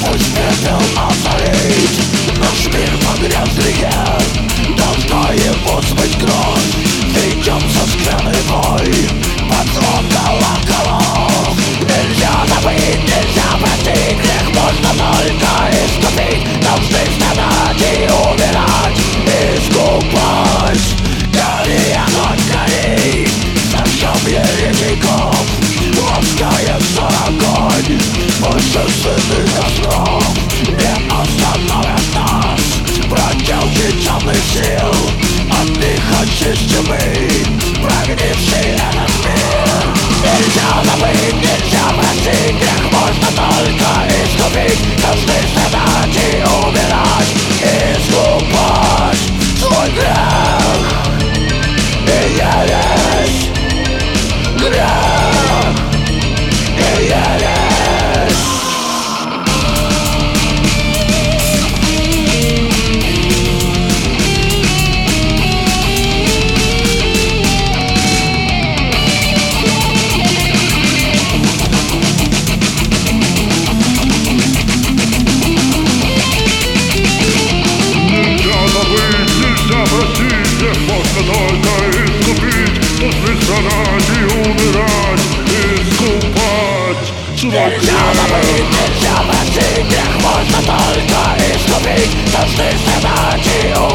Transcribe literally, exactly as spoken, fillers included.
Пусть пепел озарит наш мир погрязные, должна его смыть кровь. Идем со скверный бой под звон колоколов. Нельзя забыть, нельзя простить, грех можно только искупить. Должны страдать и умирать, искупать. Гори, огонь, гори, зажжем еретиков. Ласкается огонь, божественных костров. Не остановят нас проделки темных сил. От них очистим мы прогнивший этот мир. Нельзя забыть, нельзя простить, грех можно только искупить. Должны страдать и умирать, искупать свой грех и ересь. Грех и ересь. Нельзя забыть, нельзя простить, грех можно только искупить. Должны страдать и умереть.